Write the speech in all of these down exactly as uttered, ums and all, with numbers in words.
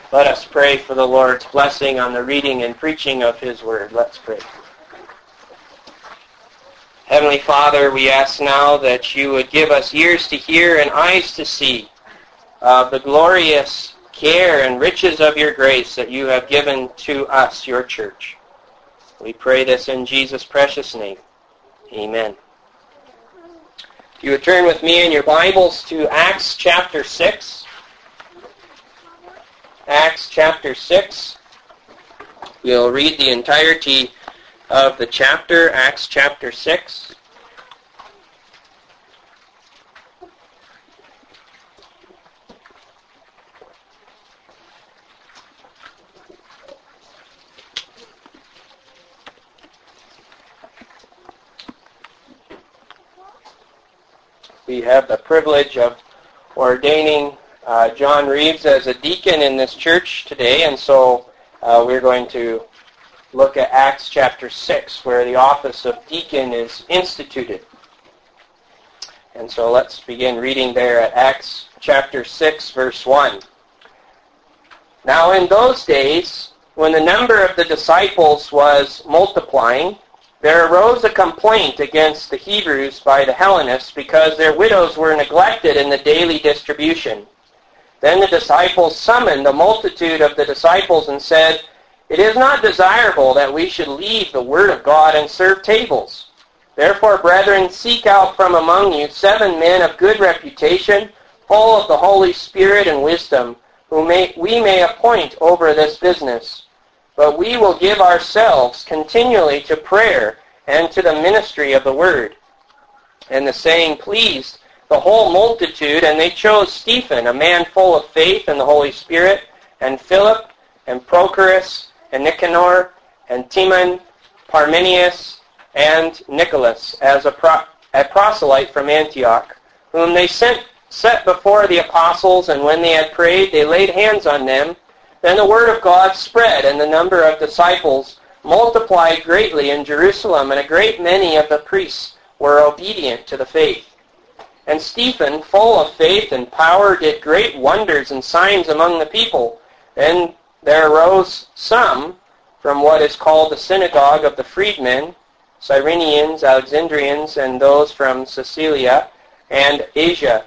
Let us pray for the Lord's blessing on the reading and preaching of His Word. Let's pray. Heavenly Father, we ask now that you would give us ears to hear and eyes to see of the glorious care and riches of your grace that you have given to us, your church. We pray this in Jesus' precious name. Amen. If you would turn with me in your Bibles to Acts chapter six. Acts chapter six. We'll read the entirety of the chapter, Acts chapter six. We have the privilege of ordaining uh, John Reeves as a deacon in this church today, and so uh, we're going to look at Acts chapter six, where the office of deacon is instituted. And so let's begin reading there at Acts chapter six, verse one. Now in those days, when the number of the disciples was multiplying, there arose a complaint against the Hebrews by the Hellenists because their widows were neglected in the daily distribution. Then the disciples summoned the multitude of the disciples and said, "It is not desirable that we should leave the word of God and serve tables. Therefore, brethren, seek out from among you seven men of good reputation, full of the Holy Spirit and wisdom, whom may, we may appoint over this business. But we will give ourselves continually to prayer and to the ministry of the word." And the saying pleased the whole multitude, and they chose Stephen, a man full of faith and the Holy Spirit, and Philip, and Prochorus, and Nicanor, and Timon, Parmenius, and Nicholas, as a, pro- a proselyte from Antioch, whom they sent set before the apostles, and when they had prayed, they laid hands on them. Then the word of God spread, and the number of disciples multiplied greatly in Jerusalem, and a great many of the priests were obedient to the faith. And Stephen, full of faith and power, did great wonders and signs among the people. Then there arose some from what is called the synagogue of the freedmen, Cyrenians, Alexandrians, and those from Cilicia and Asia,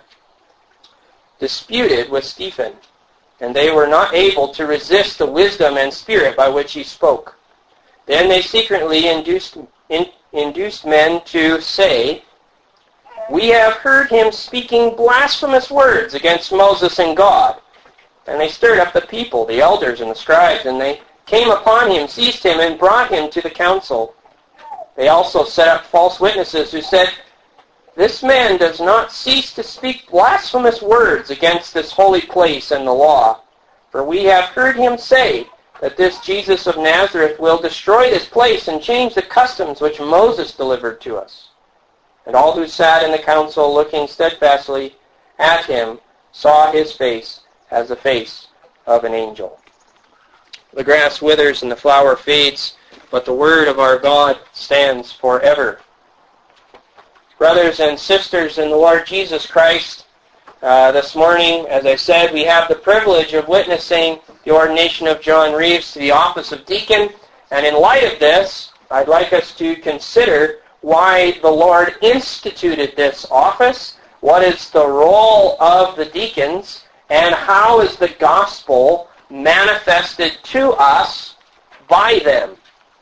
disputed with Stephen. And they were not able to resist the wisdom and spirit by which he spoke. Then they secretly induced, in, induced men to say, "We have heard him speaking blasphemous words against Moses and God." And they stirred up the people, the elders and the scribes, and they came upon him, seized him, and brought him to the council. They also set up false witnesses who said, "This man does not cease to speak blasphemous words against this holy place and the law. For we have heard him say that this Jesus of Nazareth will destroy this place and change the customs which Moses delivered to us." And all who sat in the council, looking steadfastly at him, saw his face as the face of an angel. The grass withers and the flower fades, but the word of our God stands forever. Brothers and sisters in the Lord Jesus Christ, uh, this morning, as I said, we have the privilege of witnessing the ordination of John Reeves to the office of deacon. And in light of this, I'd like us to consider why the Lord instituted this office, what is the role of the deacons, and how is the gospel manifested to us by them.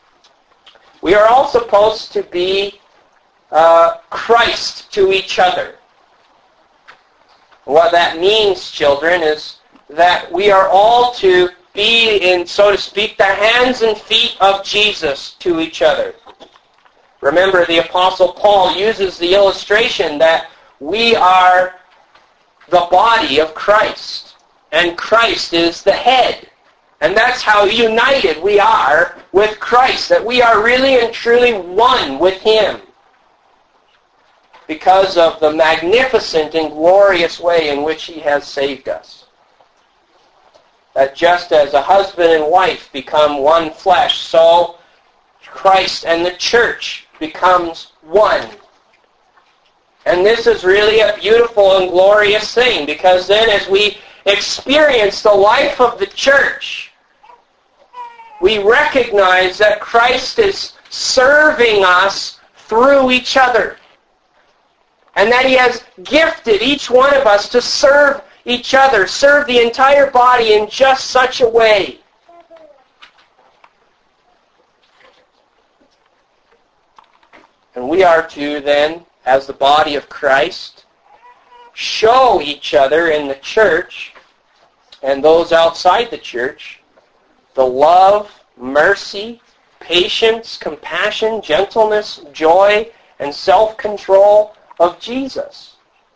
We are all supposed to be Uh, Christ to each other. What that means, children, is that we are all to be, in, so to speak, the hands and feet of Jesus to each other. Remember, the Apostle Paul uses the illustration that we are the body of Christ, and Christ is the head. And that's how united we are with Christ, that we are really and truly one with Him, because of the magnificent and glorious way in which He has saved us. That just as a husband and wife become one flesh, so Christ and the church becomes one. And this is really a beautiful and glorious thing, because then as we experience the life of the church, we recognize that Christ is serving us through each other. And that He has gifted each one of us to serve each other, serve the entire body in just such a way. And we are to then, as the body of Christ, show each other in the church and those outside the church the love, mercy, patience, compassion, gentleness, joy, and self-control of Jesus.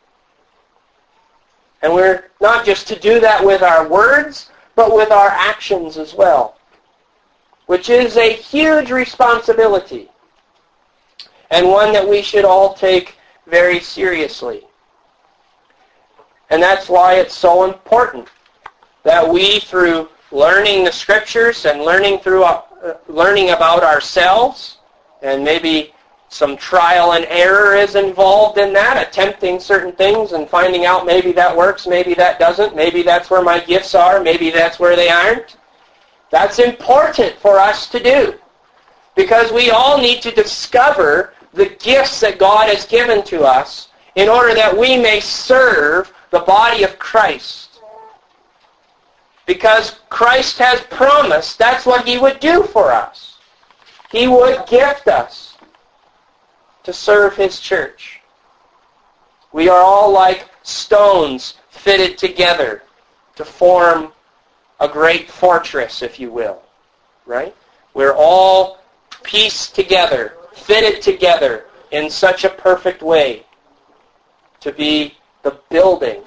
And we're not just to do that with our words, but with our actions as well, which is a huge responsibility, and one that we should all take very seriously. And that's why it's so important that we, through learning the Scriptures and learning through uh, learning about ourselves, and maybe some trial and error is involved in that, attempting certain things and finding out maybe that works, maybe that doesn't, maybe that's where my gifts are, maybe that's where they aren't. That's important for us to do, because we all need to discover the gifts that God has given to us in order that we may serve the body of Christ. Because Christ has promised that's what He would do for us. He would gift us to serve His church. We are all like stones fitted together to form a great fortress, if you will. Right? We're all pieced together, fitted together in such a perfect way to be the building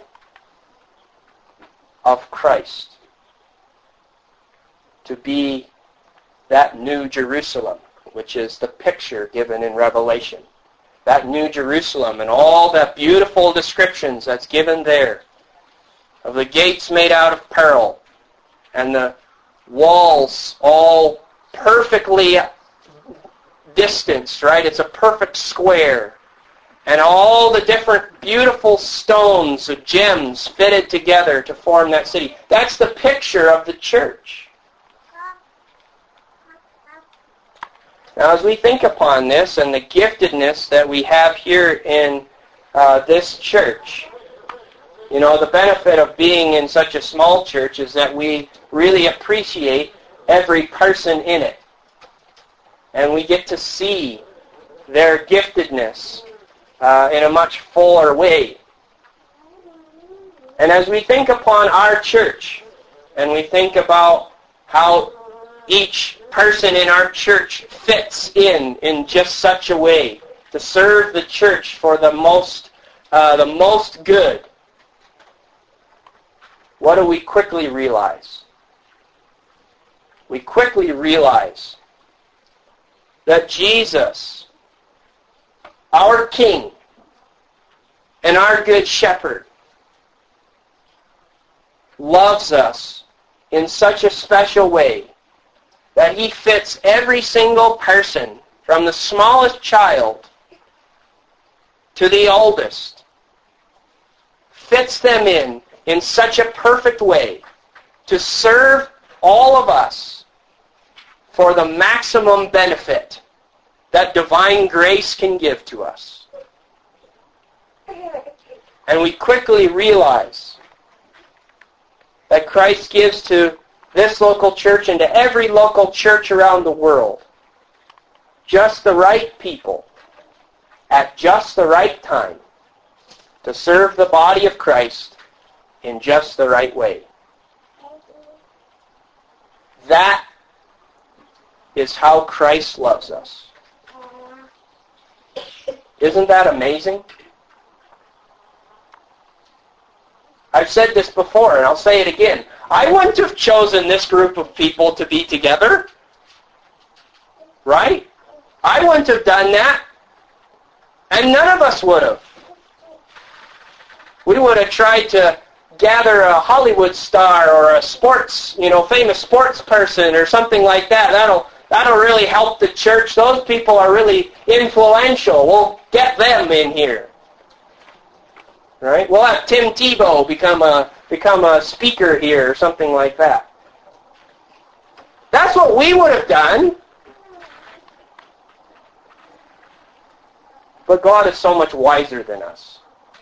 of Christ, to be that new Jerusalem, which is the picture given in Revelation. That new Jerusalem and all the beautiful descriptions that's given there of the gates made out of pearl and the walls all perfectly distanced, right? It's a perfect square. And all the different beautiful stones of gems fitted together to form that city. That's the picture of the church. Now, as we think upon this and the giftedness that we have here in uh, this church, you know, the benefit of being in such a small church is that we really appreciate every person in it. And we get to see their giftedness uh, in a much fuller way. And as we think upon our church, and we think about how each person in our church fits in in just such a way to serve the church for the most, uh, the most good, what do we quickly realize? We quickly realize that Jesus, our King and our Good Shepherd, loves us in such a special way that He fits every single person, from the smallest child to the oldest, fits them in in such a perfect way to serve all of us for the maximum benefit that divine grace can give to us. And we quickly realize that Christ gives to this local church and to every local church around the world just the right people at just the right time to serve the body of Christ in just the right way. That is how Christ loves us. Isn't that amazing? I've said this before, and I'll say it again. I wouldn't have chosen this group of people to be together. Right? I wouldn't have done that. And none of us would have. We would have tried to gather a Hollywood star or a sports, you know, famous sports person or something like that. That'll that'll really help the church. Those people are really influential. We'll get them in here. right? We'll have Tim Tebow become a become a speaker here or something like that. That's what we would have done. But God is so much wiser than us.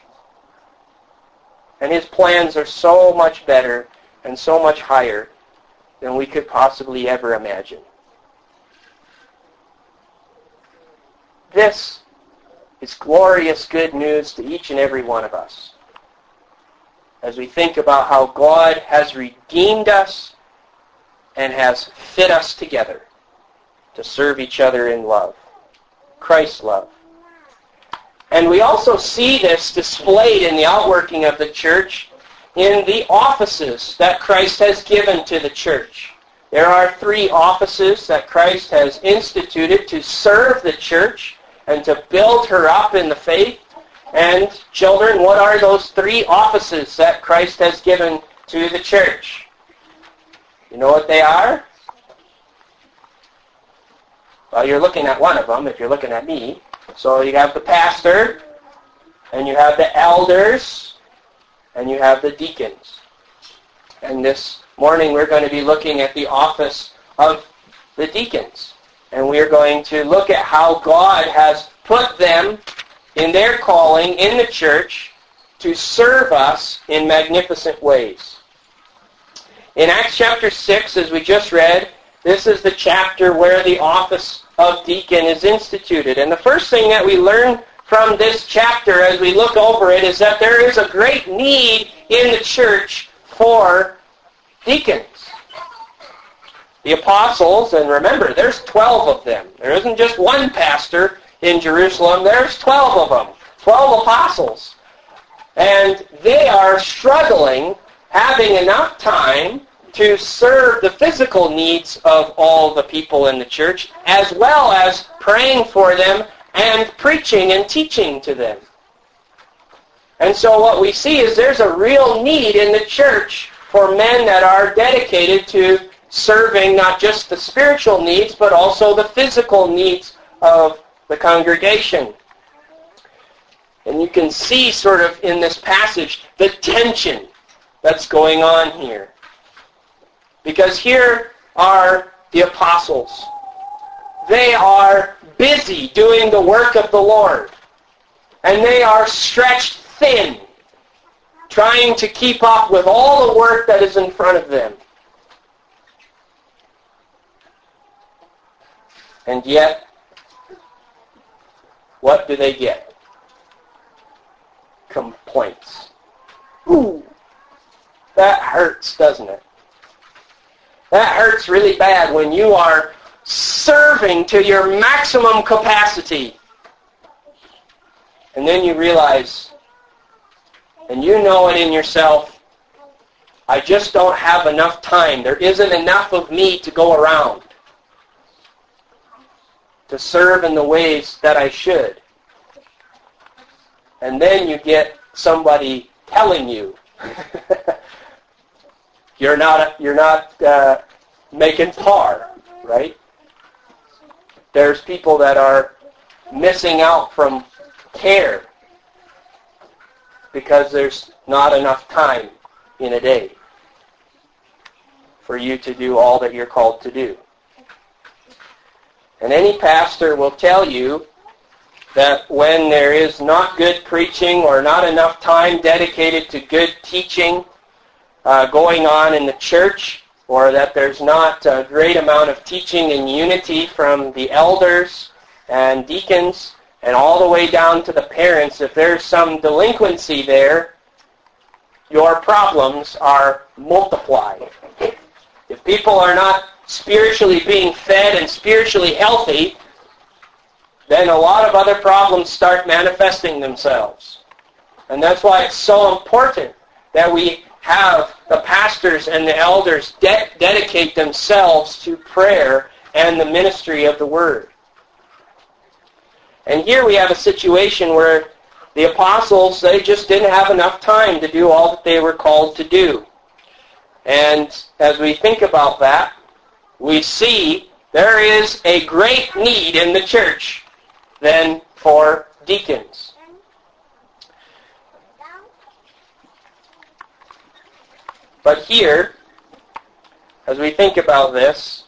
And His plans are so much better and so much higher than we could possibly ever imagine. This is glorious good news to each and every one of us as we think about how God has redeemed us and has fit us together to serve each other in love, Christ's love. And we also see this displayed in the outworking of the church in the offices that Christ has given to the church. There are three offices that Christ has instituted to serve the church and to build her up in the faith. And children, what are those three offices that Christ has given to the church? You know what they are? Well, you're looking at one of them if you're looking at me. So you have the pastor, and you have the elders, and you have the deacons. And this morning we're going to be looking at the office of the deacons. And we're going to look at how God has put them in their calling in the church to serve us in magnificent ways. In Acts chapter six, as we just read, this is the chapter where the office of deacon is instituted. And the first thing that we learn from this chapter as we look over it is that there is a great need in the church for deacons. The apostles, and remember, there's twelve of them. There isn't just one pastor in Jerusalem. There's twelve of them. twelve apostles. And they are struggling, having enough time to serve the physical needs of all the people in the church, as well as praying for them and preaching and teaching to them. And so what we see is there's a real need in the church for men that are dedicated to serving not just the spiritual needs, but also the physical needs of the congregation. And you can see sort of in this passage the tension that's going on here. Because here are the apostles. They are busy doing the work of the Lord. And they are stretched thin, trying to keep up with all the work that is in front of them. And yet, what do they get? Complaints. Ooh, that hurts, doesn't it? That hurts really bad when you are serving to your maximum capacity. And then you realize, and you know it in yourself, I just don't have enough time. There isn't enough of me to go around to serve in the ways that I should. And then you get somebody telling you, You're not you're not uh, making par, right? There's people that are missing out from care because there's not enough time in a day for you to do all that you're called to do. And any pastor will tell you that when there is not good preaching or not enough time dedicated to good teaching uh, going on in the church, or that there's not a great amount of teaching in unity from the elders and deacons and all the way down to the parents, if there's some delinquency there, your problems are multiplied. If people are not spiritually being fed and spiritually healthy, then a lot of other problems start manifesting themselves. And that's why it's so important that we have the pastors and the elders de- dedicate themselves to prayer and the ministry of the Word. And here we have a situation where the apostles, they just didn't have enough time to do all that they were called to do. And as we think about that, we see there is a great need in the church then for deacons. But here, as we think about this,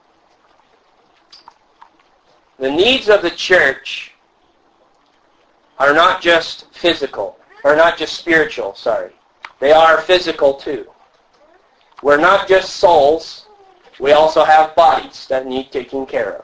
the needs of the church are not just physical, or not just spiritual, sorry. They are physical too. We're not just souls, we also have bodies that need taking care of.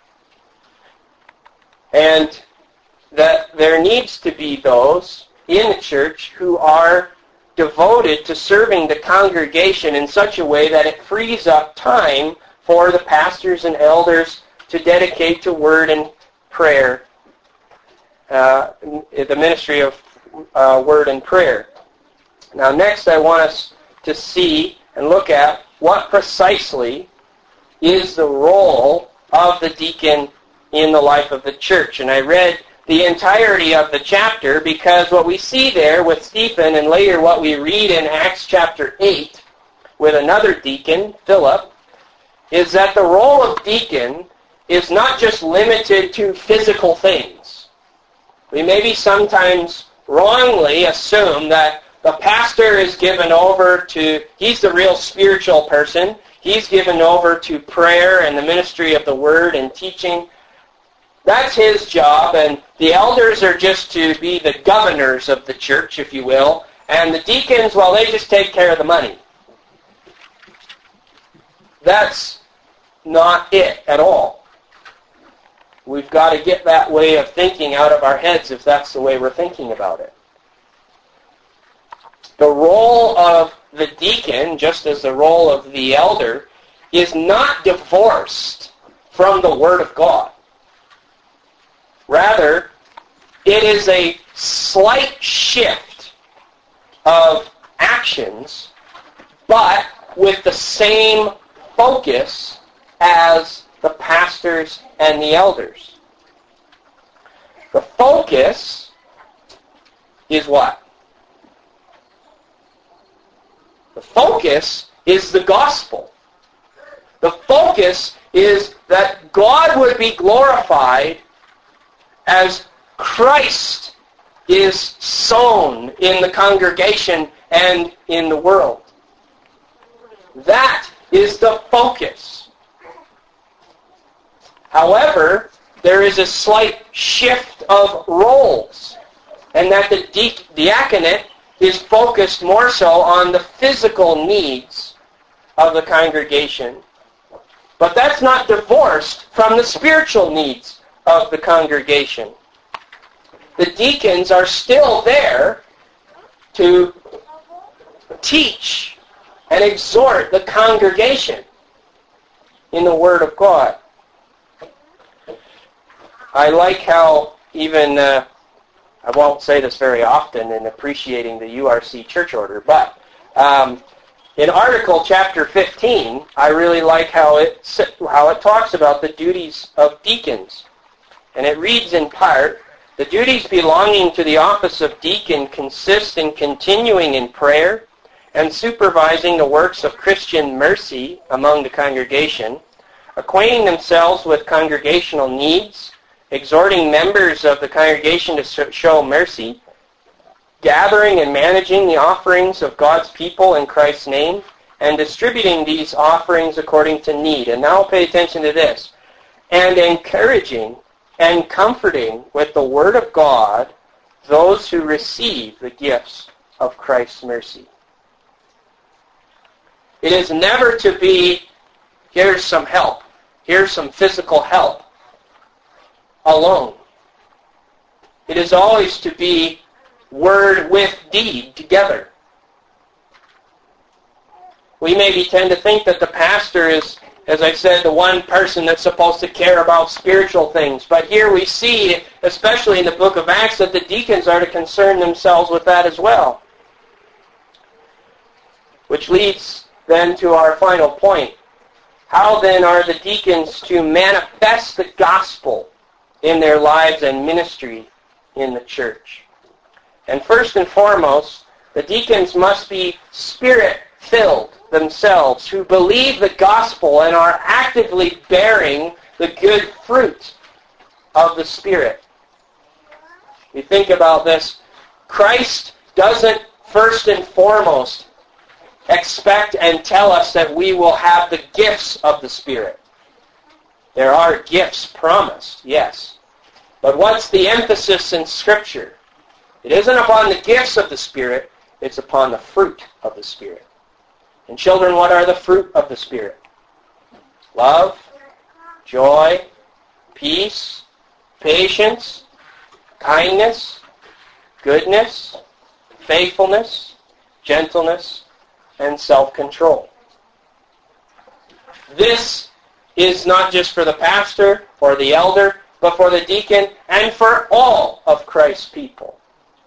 And that there needs to be those in the church who are devoted to serving the congregation in such a way that it frees up time for the pastors and elders to dedicate to word and prayer, uh, the ministry of uh, word and prayer. Now next I want us to see and look at what precisely is the role of the deacon in the life of the church. And I read the entirety of the chapter because what we see there with Stephen and later what we read in Acts chapter eight with another deacon, Philip, is that the role of deacon is not just limited to physical things. We maybe sometimes wrongly assume that the pastor is given over to, he's the real spiritual person, he's given over to prayer and the ministry of the word and teaching. That's his job, and the elders are just to be the governors of the church, if you will, and the deacons, well, they just take care of the money. That's not it at all. We've got to get that way of thinking out of our heads if that's the way we're thinking about it. The role of the deacon, just as the role of the elder, is not divorced from the Word of God. Rather, it is a slight shift of actions, but with the same focus as the pastors and the elders. The focus is what? The focus is the gospel. The focus is that God would be glorified as Christ is sown in the congregation and in the world. That is the focus. However, there is a slight shift of roles, and that the diaconate is focused more so on the physical needs of the congregation. But that's not divorced from the spiritual needs of the congregation. The deacons are still there to teach and exhort the congregation in the Word of God. I like how even, uh, I won't say this very often in appreciating the U R C church order, but um, in Article chapter fifteen, I really like how it how it talks about the duties of deacons. And it reads in part, the duties belonging to the office of deacon consist in continuing in prayer and supervising the works of Christian mercy among the congregation, acquainting themselves with congregational needs, exhorting members of the congregation to show mercy, gathering and managing the offerings of God's people in Christ's name, and distributing these offerings according to need. And now pay attention to this. And encouraging and comforting with the Word of God those who receive the gifts of Christ's mercy. It is never to be, here's some help, here's some physical help, alone. It is always to be word with deed together. We maybe tend to think that the pastor is, as I said, the one person that's supposed to care about spiritual things. But here we see, especially in the book of Acts, that the deacons are to concern themselves with that as well. Which leads then to our final point. How then are the deacons to manifest the gospel in their lives and ministry in the church? And first and foremost, the deacons must be Spirit-filled themselves, who believe the gospel and are actively bearing the good fruit of the Spirit. You think about this, Christ doesn't first and foremost expect and tell us that we will have the gifts of the Spirit. There are gifts promised, yes. But what's the emphasis in Scripture? It isn't upon the gifts of the Spirit, it's upon the fruit of the Spirit. And children, what are the fruit of the Spirit? Love, joy, peace, patience, kindness, goodness, faithfulness, gentleness, and self-control. This is not just for the pastor or the elder, but for the deacon and for all of Christ's people.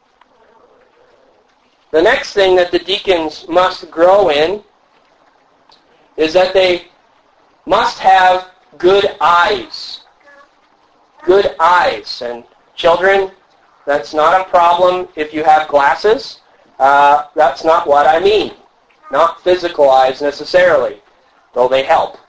The next thing that the deacons must grow in is that they must have good eyes. Good eyes. And children, that's not a problem if you have glasses. Uh, that's not what I mean. Not physical eyes necessarily, though they help.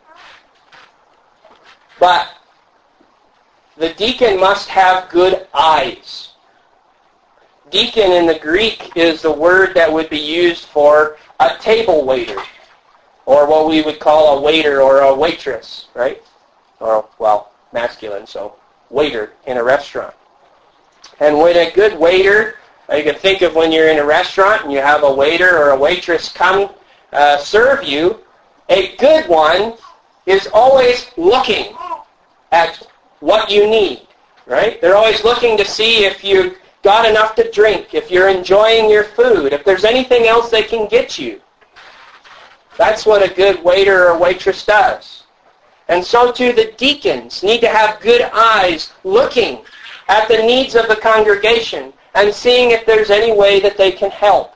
But the deacon must have good eyes. Deacon in the Greek is the word that would be used for a table waiter, or what we would call a waiter or a waitress, right? Or, well, masculine, so waiter in a restaurant. And when a good waiter, you can think of when you're in a restaurant and you have a waiter or a waitress come uh, serve you, a good one is always looking at what you need, right? They're always looking to see if you've got enough to drink, if you're enjoying your food, if there's anything else they can get you. That's what a good waiter or waitress does. And so too the deacons need to have good eyes looking at the needs of the congregation and seeing if there's any way that they can help.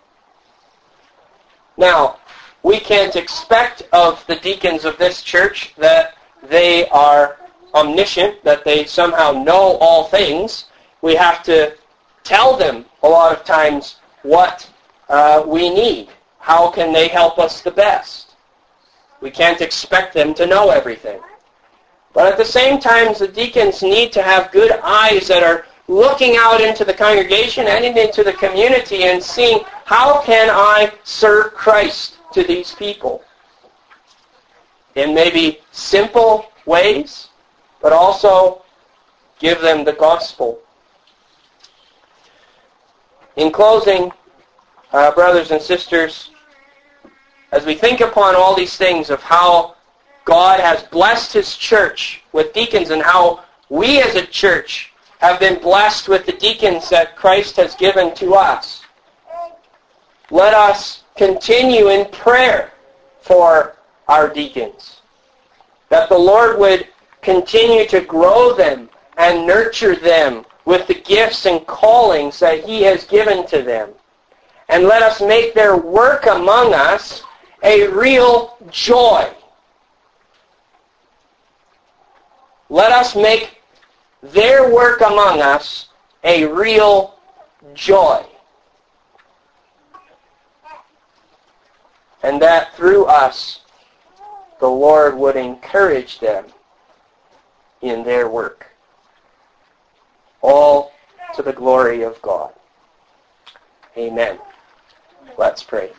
Now, we can't expect of the deacons of this church that they are omniscient, that they somehow know all things. We have to tell them a lot of times what uh, we need. How can they help us the best? We can't expect them to know everything. But at the same time, the deacons need to have good eyes that are looking out into the congregation and into the community and seeing, how can I serve Christ to these people? In maybe simple ways, but also give them the gospel. In closing, uh, brothers and sisters, as we think upon all these things of how God has blessed His church with deacons and how we as a church have been blessed with the deacons that Christ has given to us, let us continue in prayer for our deacons, that the Lord would continue to grow them and nurture them with the gifts and callings that He has given to them. And let us make their work among us a real joy. Let us make their work among us a real joy. And that through us, the Lord would encourage them in their work. All to the glory of God. Amen. Let's pray.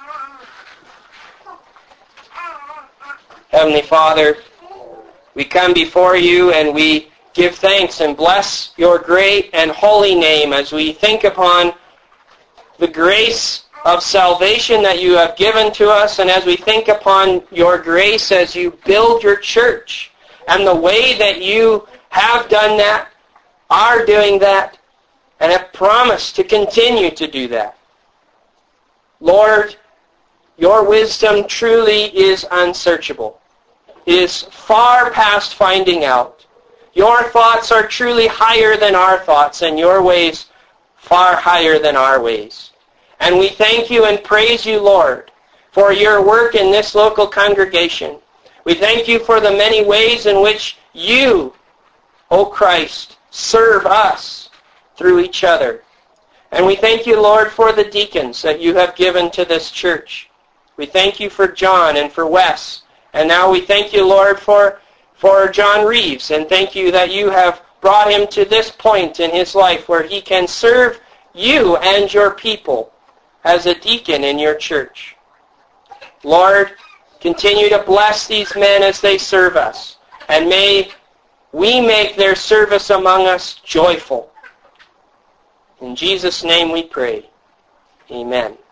Heavenly Father, we come before you and we give thanks and bless your great and holy name as we think upon the grace of salvation that you have given to us, and as we think upon your grace as you build your church and the way that you have done that, are doing that, and have promised to continue to do that. Lord, your wisdom truly is unsearchable. It is far past finding out. Your thoughts are truly higher than our thoughts, and your ways far higher than our ways. And we thank you and praise you, Lord, for your work in this local congregation. We thank you for the many ways in which you, O Christ, serve us through each other. And we thank you, Lord, for the deacons that you have given to this church. We thank you for John and for Wes. And now we thank you, Lord, for, for John Reeves. And thank you that you have brought him to this point in his life where he can serve you and your people as a deacon in your church. Lord, continue to bless these men as they serve us. And may we make their service among us joyful. In Jesus' name we pray. Amen.